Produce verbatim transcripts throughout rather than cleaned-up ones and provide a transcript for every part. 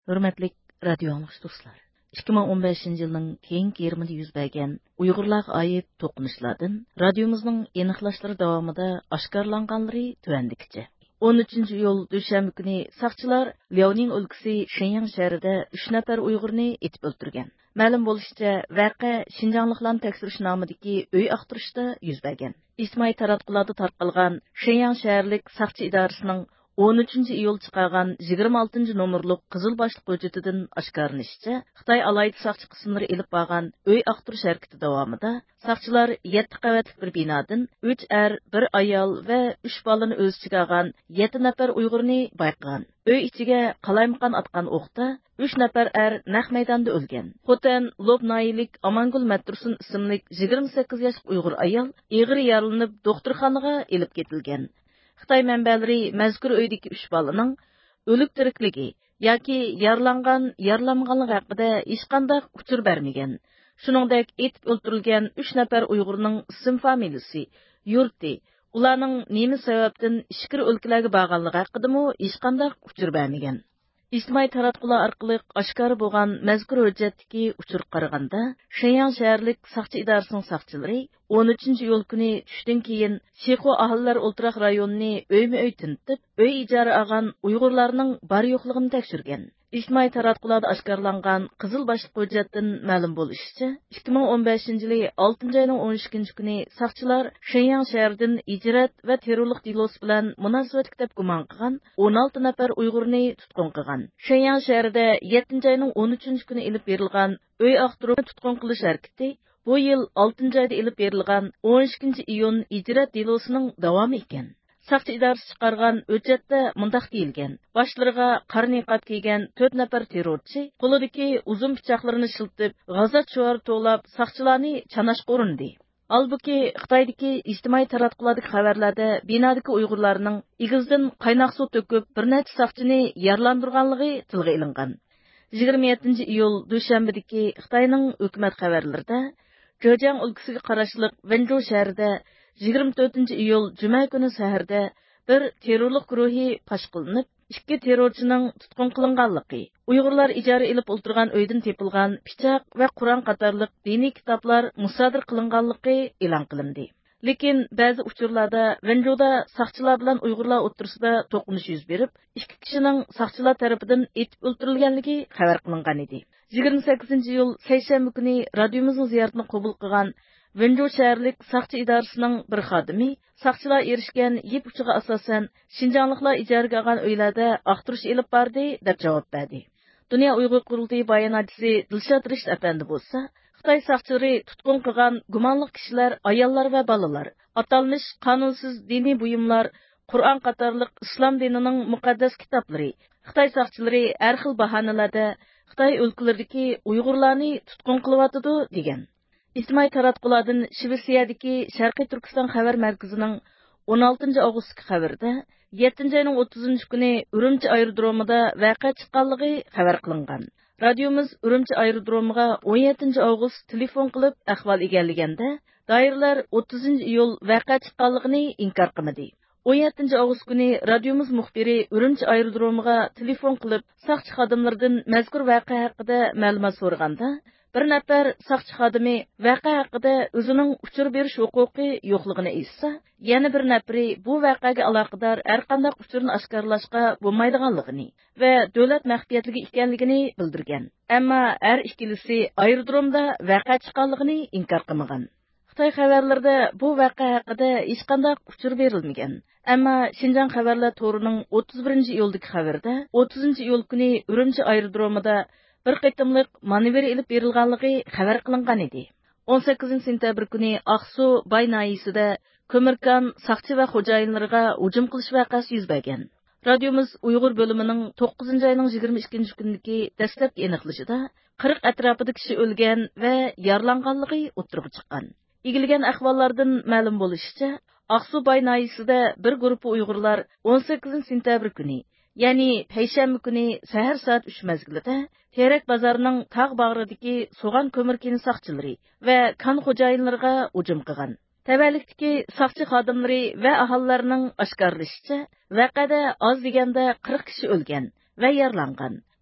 Hürmetlik radyo anlıqçı dostlar. ikki ming o'n beshinchi yılның keyingi yarımida yüz bergen Uyg'urlarga oid to'qinishlardan radiomizning aniqlashlari davomida oshkorlanganlari tuvandikicha. o'n uchinchi iyul dushanba kuni saqchilar Liaoning o'lkasi Shenyang shahrida uch nafar Uyg'urni etib o'ldirgan. Ma'lum bo'lishicha, voqea Shinjongliklarni tekshirish nomidagi uy aqtirishda yuz bergan. Ijtimoiy taratqularda tarqalgan Shenyang shaharlik saqchi idorasining o'n uchinchi iyul chiqargan yigirma oltinchi nomerlik qizil boshliq hujjatidan oshkorlanishicha, Xitoy alayda saqchi qismlari ilib borgan uy aqtirish harakati davomida saqchilar yetti qavatli bir binodan uch er, bir ayol va uch bolani o'z ichiga olgan yetti nafar Uyg'urni bayqagan. Uy ichiga qalaymaqon atgan o'qda uch nafar er naq maydonda o'lgan. Xotin Lobnaylik Amangul Matursun ismli yigirma sakkiz yoshli Uyg'ur ayol og'ir yaralanib doktorxonaga ilib ketilgan. Xitoy manbalari mazkur uydagi uch bolaning o'lik tirikligi yoki yaralangan, yaralanmaganligi haqida hech qanday uchur bermagan. Shuningdek, etib o'ldirilgan uch nafar Uyg'urning ism familiyasi, yurti, ularning nima sababdan ishkir o'lkalarga borganligi haqida hech qanday uchur bermagan. İjtimoiy taratqular orqali oshkor bo'lgan mazkur hujjatdagi uchur qaraganda, Shenyang shaharlik saqchi idorasining saqchilari o'n uchinchi iyul kuni tushdan keyin Shixo ahillar o'ltiraq rayonini uyma-uy tintib, uy ijara olgan Uyg'urlarning bor yo'qligini tekshirgan. İjtimoiy taratqularda oshkorlangan qizil boshliq hujjatdan ma'lum bo'lishicha, ikki ming o'n beshinchi yil oltinchi oyning o'n ikkinchi kuni saqchilar Shenyang shahridan ijrat va terrorlik delosi bilan munosabatli deb gumon qilgan o'n olti nafar Uyg'urni tutqun qilgan. Shenyang shahrida yettinchi oyning o'n uchinchi kuni ilib berilgan uy aqtiruvni tutqun qilish harakati bu yil oltinchi oyda ilib berilgan o'n ikkinchi iyun ijrat delosining davomi ekan. Saqchi idorasi chiqargan hujjatda mundaq deyilgan: Boshlarga qora niqob kiygan to'rt nafar terrorchi qo'lidagi uzun pichoqlarini shiltib, g'azot shuari to'lab saqchilarni chanashga urindi. Albuki Xitoydagi ijtimoiy taratqulardagi xabarlarda binodagi Uyg'urlarning igizdan qaynoq suv to'kib bir necha saqchini yaralandirganligi tilga ilingan. yigirma yettinchi iyul dushanbadagi Xitoyning hukumat xabarlarida Zhejiang o'lkasiga qarashli Wenzhou shahrida yigirma to'rtinchi iyul juma kuni saharda bir terrorlik guruhi fosh qilinib, ikki terrorchining tutqun qilinganligi, Uyg'urlar ijara ilib o'ltirgan uydan tepilgan pichoq va Qur'on qatorliq diniy kitoblar musodir qilinganligi e'lon qilindi. Lekin ba'zi uchurlarda Wenzhouda saqchilar bilan Uyg'urlar o'rtasida to'qinish yuz berib, ikki kishining saqchilar tomonidan etib o'ldirilganligi xabar qilingan edi. yigirma sakkizinchi iyul seshanba kuni radiomizning ziyoratini qabul qilgan Wenzhou shaharlik saqchi idorasining bir xodimi saqchilar erishgan yip uchiga asosan Shinjongliklar ijaraga olgan uylarda aqtirish ilib bordi deb javob berdi. Dunyo Uyg'ur qurultiyi bayonotchisi Dilshod Rish apandi bo'lsa, Xitoy saqchilari tutqun qilgan gumonli kishilar ayollar va bolalar, atalmish qonunsiz diniy buyumlar, Qur'on qatorliq islom dinining muqaddas kitoblari. Xitoy saqchilari har xil bahonalarda Xitoy o'lkalaridagi Uyg'urlarni tutqun qilyotidi degan. İjtimoiy taratqulardan Shvetsiyadagi Sharqiy Turkiston xabar markazining o'n oltinchi avgustdagi xabarida yettinchi oyning o'ttizinchi kuni Urumchi aerodromida voqea chiqqanligi xabar qilingan. Radiomiz Urumchi aerodromiga o'n yettinchi avgust telefon qilib ahvol egallaganda, doiralar o'ttizinchi iyul voqea chiqqanligini inkor qilmadi. o'n yettinchi avgust kuni radiomiz muxbiri Urumchi aerodromiga telefon qilib, saqchi xodimlaridan mazkur voqea haqida ma'lumot so'raganda, bir nafar saqchi xodimi voqea haqida o'zining uchur berish huquqi yo'qligini aytsa, yana bir nafari bu voqeaga aloqador har qanday uchurni oshkorlashga bo'lmaydiganligini va davlat maxfiyatligi ekanligini bildirgan. Ammo har ikkilisi aerodromda voqea chiqqanligini inkor qilmagan. Xitoy xabarlarida bu voqea haqida hech qanday uchur berilmagan. Ammo Shinjong xabarlar to'rining o'ttiz birinchi iyuldagi xabarda o'ttizinchi iyul kuni Urumchi aerodromida bir qitimliq manevr ilib berilganligi xabar qilingan edi. o'n sakkizinchi sentabr kuni Aqsu Bay noyisida ko'mirkan saqchi va xo'jayinlariga hujum qilish voqeasi yuz bergan. Radiomiz Uyg'ur bo'limining to'qqizinchi oyning yigirma ikkinchi kunidagi dastlabki aniqlashida qirq atrofida kishi o'lgan va yaralanganligi o'tirg'i chiqqan. Egilgan ahvollardan ma'lum bo'lishicha, Aqsu Bay noyisida bir guruh Uyg'urlar o'n sakkizinchi sentabr kuni ya'ni payshanba kuni sahar soat uch mezgilida Terak bozorining tog' bag'ridagi so'g'an ko'mirkini saqchilari va kon xo'jayinlariga hujum qilgan. Tavallikdagi saqchi xodimlari va aholilarning oshkorlashicha, voqeada oz deganda qirq kishi o'lgan va yaralangan.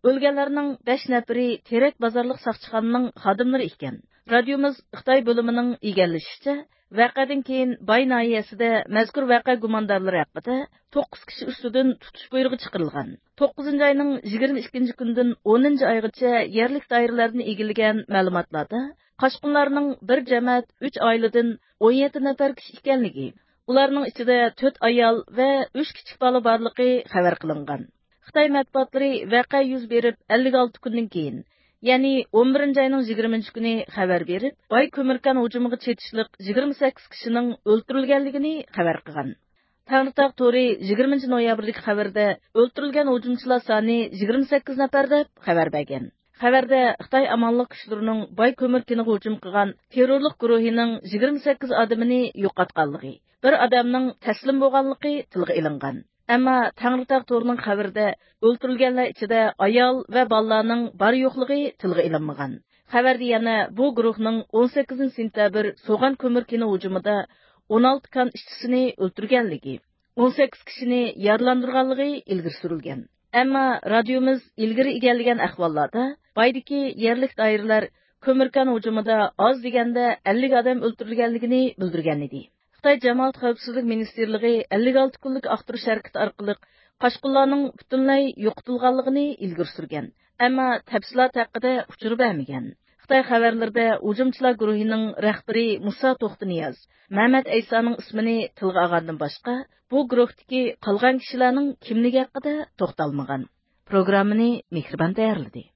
O'lganlarning besh nafari Terek bozorliq saqchixonaning xodimlari ekan. Radiomiz Xitoy bo'limining egallashicha, vaqadan keyin Bay nahiyasida mazkur vaqa gumondorlari haqida to'qqiz kishi ustidan tutish buyrug'i chiqarilgan. to'qqizinchi oyning yigirma ikkinchi kundan o'ninchi oygacha yerlik doiralarni egillagan ma'lumotlarda qochqinlarning bir jamoat uch oiladan o'n yetti nafar kishi ekanligi, ularning ichida to'rt ayol va uch kichik bola borligi xabar qilingan. Xitoy matbuotlari vaqa yuz berib ellik olti kundan keyin, ya'ni o'n birinchi oyning yigirmanchi kuni xabar berib, Boy ko'mirkan hujumiga chetishliq yigirma sakkiz kishining o'ldirilganligini xabar qilgan. Tangritog to'ri yigirmanchi noyabrdagi xabarda o'ldirilgan hujumchilar soni yigirma sakkiz nafar deb xabar bergan. Xabarda Xitoy amonlik kuchlarining Boy ko'mirkaniga hujum qilgan terrorlik guruhining yigirma sakkiz odamini yo'qotganligi, bir odamning taslim bo'lganligi tilga ilingan. Ammo Tangritog to'rining xabarida o'ldirilganlar ichida ayol va bolalarning bor yo'qligi tilga ilinmagan. Xabarda yana bu guruhning o'n sakkizinchi sentabr so'g'an ko'mirkani hujumida o'n olti kan ishchisini o'ldirganligi, o'n sakkiz kishini yaralandırganligi ilgari surilgan. Ammo radiomiz ilgari egallagan ahvollarda Baydagi yerlik doiralar ko'mirkan hujumida oz deganda ellik odam o'ldirilganligini bildirgan edi. Xitoy Jamoat xavfsizlik ministerligi ellik olti kunlik aqtirish harakati orqali qochqinlarning butunlay yo'qotilganligini ilgari surgan, ammo tafsilot haqida uchur bermagan. Xitoy xabarlarida hujumchilar guruhining rahbari Musa To'xtiniyoz, Mehmet Aysoning ismini tilga olgandan boshqa, bu guruhdagi qolgan kishilarning kimligi haqida to'xtalmagan. Programmani Mehribon tayyorladi.